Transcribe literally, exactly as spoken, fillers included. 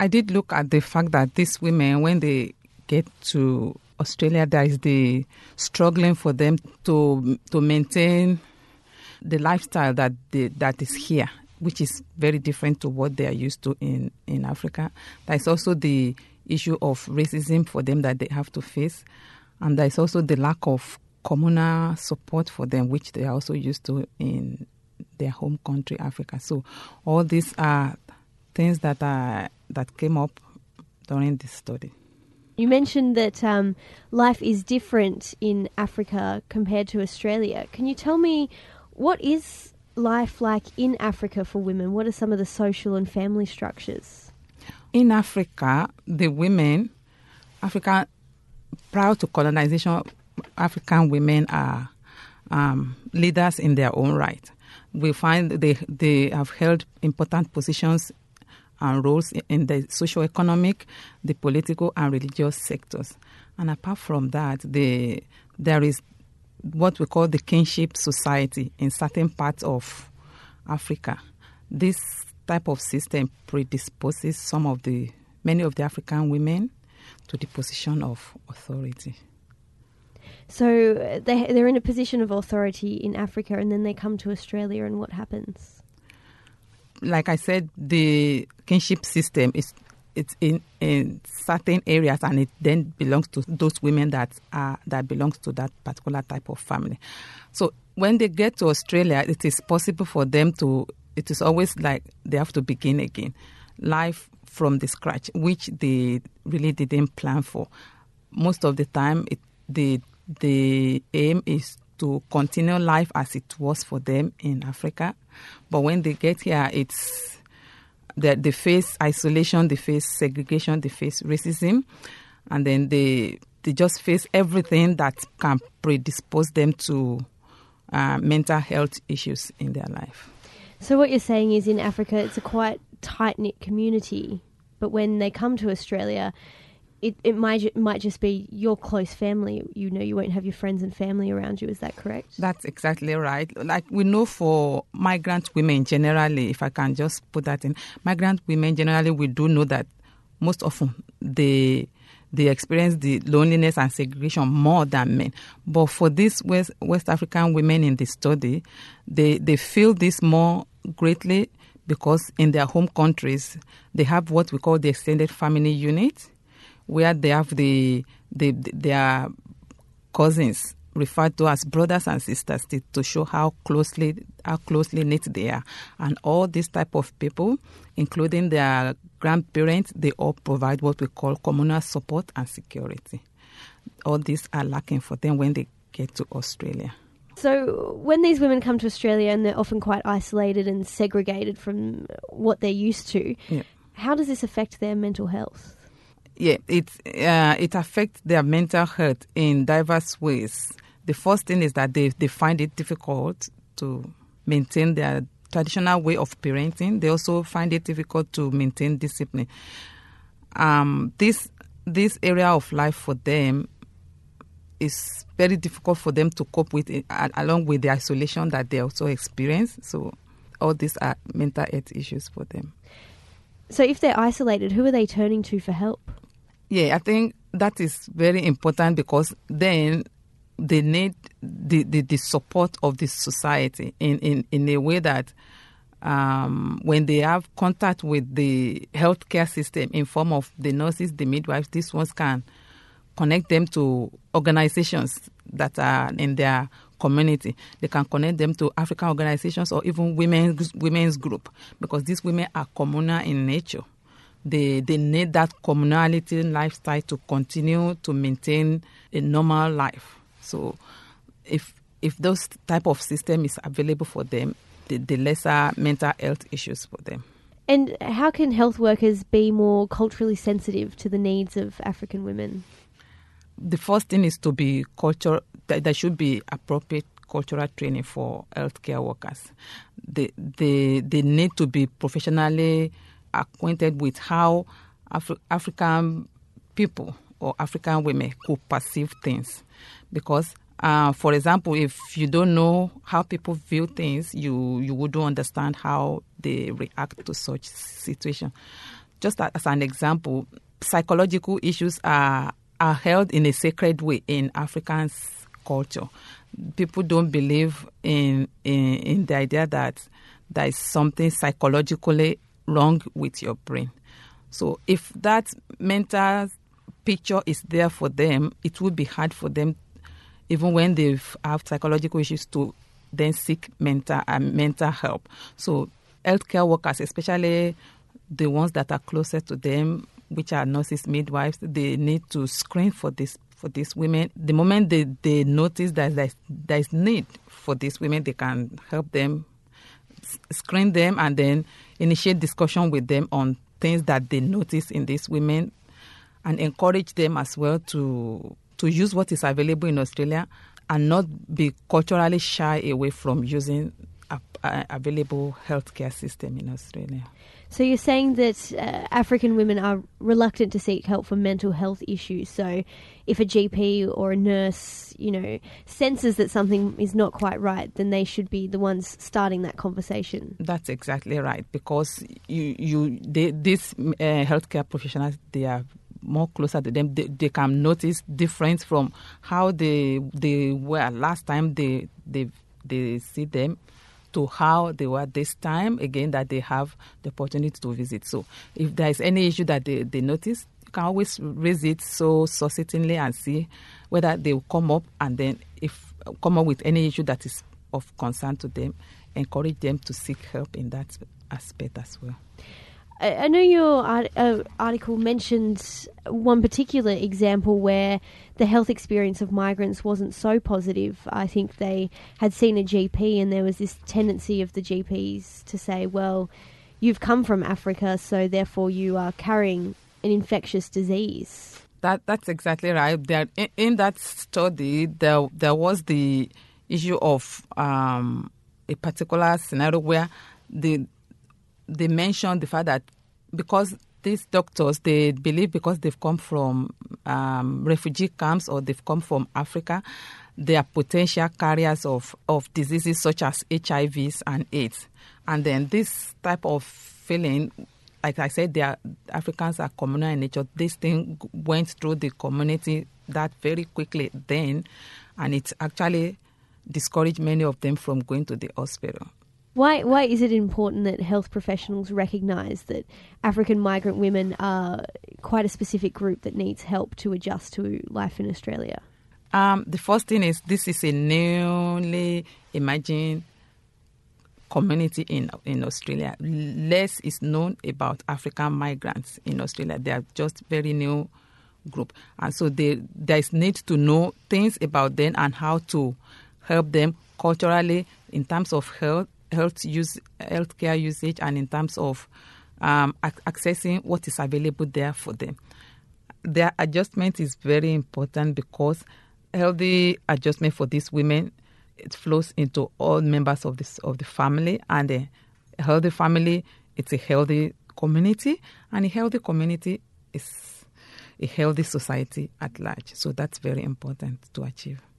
I did look at the fact that these women, when they get to Australia, there is the struggling for them to to maintain the lifestyle that they, that is here, which is very different to what they are used to in, in Africa. There is also the issue of racism for them that they have to face. And there is also the lack of communal support for them, which they are also used to in their home country, Africa. So all these are things that are, that came up during this study. You mentioned that um, life is different in Africa compared to Australia. Can you tell me, what is life like in Africa for women? What are some of the social and family structures? In Africa, the women, Africa, prior to colonization, African women are um, leaders in their own right. We find they they have held important positions and roles in the socio-economic, the political and religious sectors. And apart from that, the, there is what we call the kinship society in certain parts of Africa. This type of system predisposes some of the, many of the African women to the position of authority. So they, they're in a position of authority in Africa, and then they come to Australia, and what happens? Like I said, the kinship system is it's in, in certain areas, and it then belongs to those women that are that belongs to that particular type of family. So when they get to Australia, it is possible for them to. It is always like they have to begin again, life from the scratch, which they really didn't plan for. Most of the time, it, the the aim is to continue life as it was for them in Africa. But when they get here, it's that they face isolation, they face segregation, they face racism, and then they they just face everything that can predispose them to uh, mental health issues in their life. So what you're saying is in Africa, it's a quite tight-knit community, but when they come to Australia, It it might it might just be your close family. You know, you won't have your friends and family around you. Is that correct? That's exactly right. Like we know for migrant women generally, if I can just put that in, migrant women generally, we do know that most often they they experience the loneliness and segregation more than men. But for these West West African women in the study, they they feel this more greatly because in their home countries they have what we call the extended family unit, where they have the, the, the their cousins referred to as brothers and sisters to, to show how closely how closely knit they are. And all these type of people, including their grandparents, they all provide what we call communal support and security. All these are lacking for them when they get to Australia. So when these women come to Australia and they're often quite isolated and segregated from what they're used to, yeah. How does this affect their mental health? Yeah, it uh, it affects their mental health in diverse ways. The first thing is that they, they find it difficult to maintain their traditional way of parenting. They also find it difficult to maintain discipline. Um, this this area of life for them is very difficult for them to cope with, it, along with the isolation that they also experience. So all these are mental health issues for them. So if they're isolated, who are they turning to for help? Yeah, I think that is very important because then they need the, the, the support of the society in, in, in a way that um, when they have contact with the healthcare system in form of the nurses, the midwives, these ones can connect them to organizations that are in their community. They can connect them to African organizations or even women's women's group because these women are communal in nature. They they need that communality lifestyle to continue to maintain a normal life. So if if those type of system is available for them, the, the lesser mental health issues for them. And how can health workers be more culturally sensitive to the needs of African women? The first thing is to be cultural. There should be appropriate cultural training for healthcare workers. They, they, they need to be professionally acquainted with how Afri- African people or African women could perceive things. Because, uh, for example, if you don't know how people view things, you, you wouldn't understand how they react to such situation. just as an example, psychological issues are are held in a sacred way in African culture. People don't believe in, in in the idea that there is something psychologically wrong with your brain. So if that mental picture is there for them, it would be hard for them, even when they have psychological issues, to then seek mental uh, mental help. So healthcare workers, especially the ones that are closer to them, which are nurses, midwives, they need to screen for this for these women. The moment they, they notice that there is, there is need for these women, they can help them, screen them, and then initiate discussion with them on things that they notice in these women, and encourage them as well to to use what is available in Australia and not be culturally shy away from using a, a available healthcare system in Australia. So you're saying that uh, African women are reluctant to seek help for mental health issues. So if a G P or a nurse, you know, senses that something is not quite right, then they should be the ones starting that conversation. That's exactly right, because you, you, they, these uh, healthcare professionals, they are more closer to them. They, they can notice difference from how they they were last time they they they see them to how they were this time, again, that they have the opportunity to visit. So if there is any issue that they, they notice, you can always raise it so succinctly and see whether they will come up, and then if come up with any issue that is of concern to them, encourage them to seek help in that aspect as well. I know your art, uh, article mentioned one particular example where the health experience of migrants wasn't so positive. I think they had seen a G P, and there was this tendency of the G Ps to say, well, you've come from Africa, so therefore you are carrying an infectious disease. That That's exactly right. There, in, in that study, there, there was the issue of um, a particular scenario where the they mentioned the fact that because these doctors, they believe because they've come from um, refugee camps or they've come from Africa, they are potential carriers of, of diseases such as H I Vs and AIDS. And then this type of feeling, like I said, they are, Africans are communal in nature. This thing went through the community that very quickly then, and it actually discouraged many of them from going to the hospital. Why why is it important that health professionals recognise that African migrant women are quite a specific group that needs help to adjust to life in Australia? Um, the first thing is this is a newly emerging community in in Australia. Less is known about African migrants in Australia. They are just very new group. And so they, there is need to know things about them and how to help them culturally in terms of health, health use, healthcare usage, and in terms of um, accessing what is available there for them. Their adjustment is very important because healthy adjustment for these women, it flows into all members of this of the family, and a healthy family, it's a healthy community, and a healthy community is a healthy society at large. So that's very important to achieve.